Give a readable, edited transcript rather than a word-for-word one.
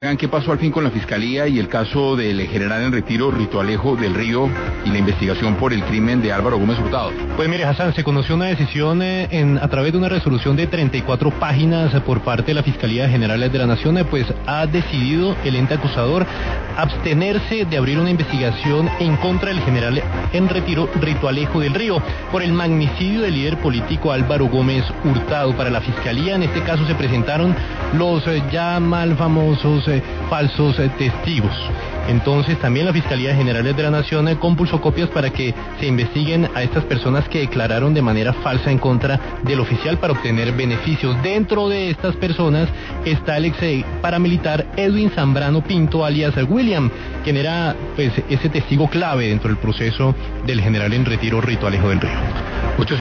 Vean qué pasó al fin con la Fiscalía y el caso del general en retiro Rito Alejo del Río y la investigación por el crimen de Álvaro Gómez Hurtado. Pues mire, Hassan, se conoció una decisión a través de una resolución de 34 páginas por parte de la Fiscalía General de la Nación, pues ha decidido el ente acusador abstenerse de abrir una investigación en contra del general en retiro Rito Alejo del Río por el magnicidio del líder político Álvaro Gómez Hurtado. Para la Fiscalía, en este caso, se presentaron los ya mal famosos falsos testigos. Entonces también la Fiscalía General de la Nación compulsó copias para que se investiguen a estas personas que declararon de manera falsa en contra del oficial para obtener beneficios. Dentro de estas personas está el ex paramilitar Edwin Zambrano Pinto, alias William, quien era pues ese testigo clave dentro del proceso del general en retiro Rito Alejo del Río.